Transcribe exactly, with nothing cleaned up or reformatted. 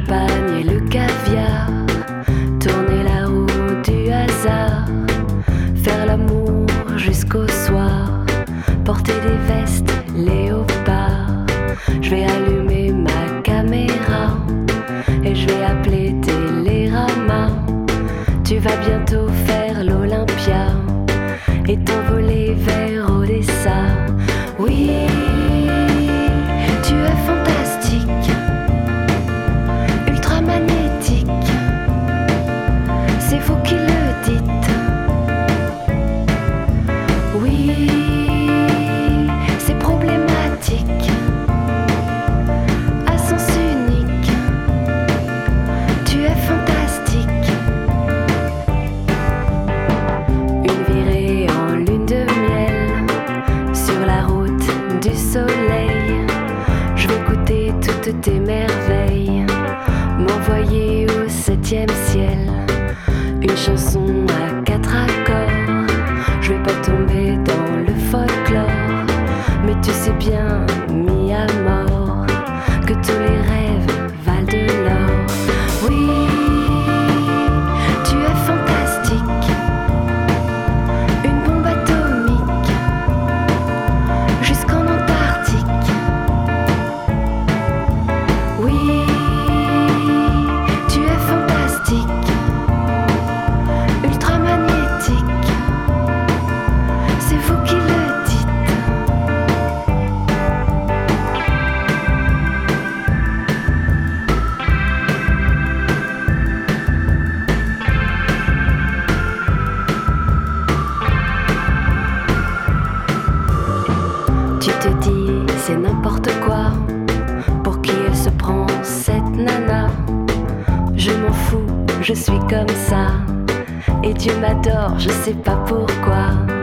champagne et le caviar, tourner la roue du hasard, faire l'amour jusqu'au soir, porter des vestes léopard. Je vais allumer ma caméra et je vais appeler Télérama. Tu vas bientôt faire l'Olympia et t'envoler vers Odessa. Oui, tu es fantastique, ultramagnétique, c'est vous qui le dites. Oui, c'est problématique, à sens unique, tu es fantastique. Une virée en lune de miel sur la route du soleil. Je vais goûter toutes tes merveilles, m'envoyer au septième ciel. Une chanson à quatre accords, je vais pas tomber dans le folklore, mais tu sais bien, mis à mort, que tous les rêves valent de l'or. Oui, tu es fantastique, une bombe atomique, jusqu'en Antarctique. Oui, tu es fantastique, ultramagnétique, c'est vous qui le dites. Tu te dis c'est n'importe quoi, pour qui elle se prend cette nana? Je m'en fous, je suis comme ça, et Dieu m'adore, je sais pas pourquoi.